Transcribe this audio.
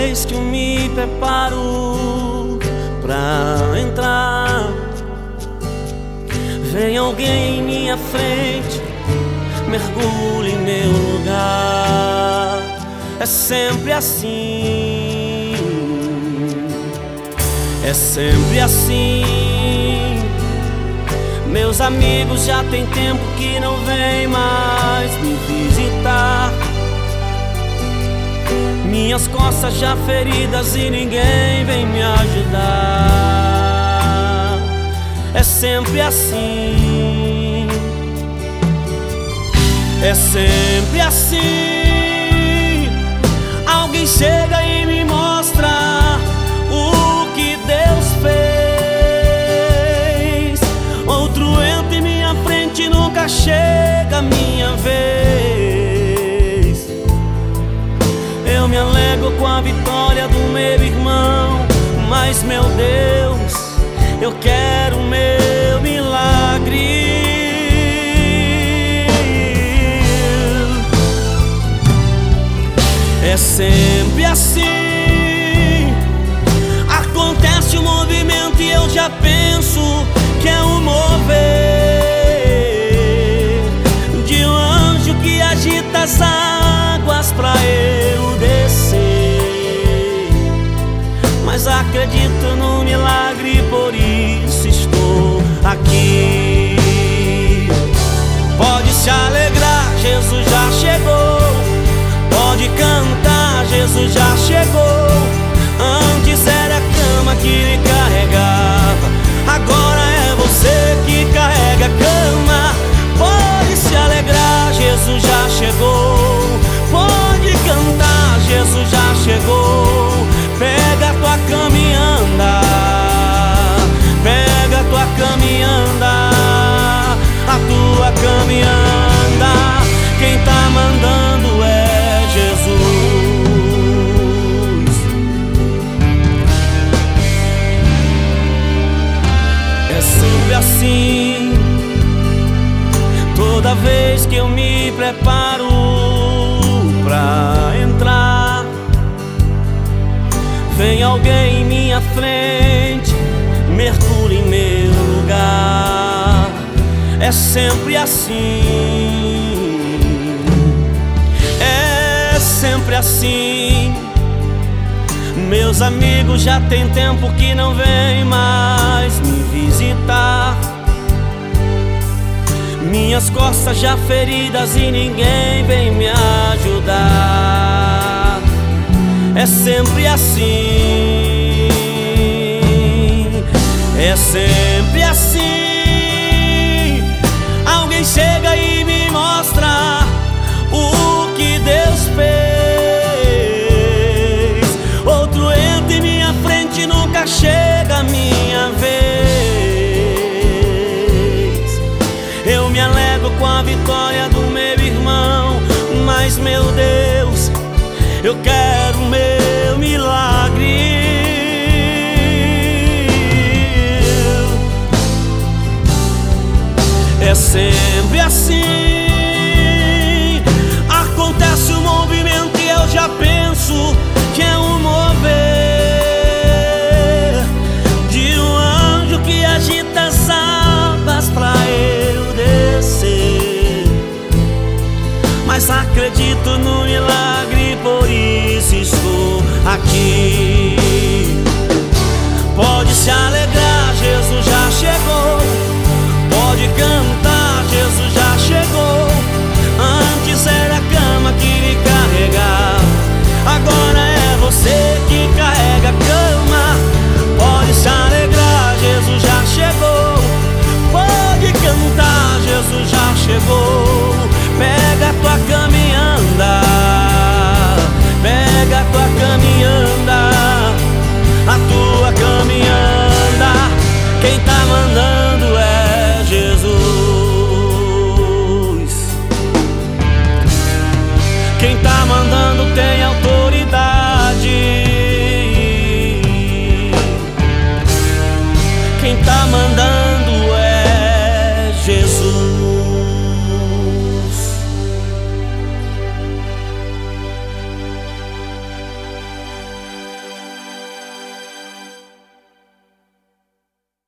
vez que eu me preparo pra entrar, vem alguém em minha frente, mergulha em meu lugar. É sempre assim, é sempre assim. Meus amigos já tem tempo que não vêm mais me visitar. Minhas costas já feridas e ninguém vem me ajudar. É sempre assim, é sempre assim. Alguém chega e me mostra o que Deus fez. Outro entra em minha frente e nunca chega a minha vez. Eu me alegro com a vitória do meu irmão, mas meu Deus, eu quero o meu milagre. É sempre assim. Acontece um movimento e eu já penso que é um mover de um anjo que agita as águas pra eu descer. Mas acredito no milagre, por isso estou aqui. Pode se alegrar, Jesus já chegou. Pode cantar, Jesus já chegou. Antes era a cama que lhe carregava, agora é você que carrega a cama. Pode se alegrar, Jesus já chegou. Pode cantar, Jesus já chegou. Pega a tua cama e anda, pega a tua cama e anda, a tua cama e anda. Quem tá mandando é Jesus. É sempre assim. Toda vez que eu me preparo pra entrar, vem alguém em minha frente, mergulha em meu lugar. É sempre assim, é sempre assim. Meus amigos já tem tempo que não vêm mais me visitar. Minhas costas já feridas e ninguém vem me ajudar. É sempre assim, é sempre assim. Alguém chega e me mostra o que Deus fez. Outro entra em minha frente e nunca chega a minha vez. Eu me alegro com a vitória do meu irmão, mas meu Deus, eu quero o meu milagre. É sempre assim. Acontece um movimento e eu já penso que é um mover de um anjo que agita as abas pra eu descer. Mas acredito no milagre, por isso estou aqui.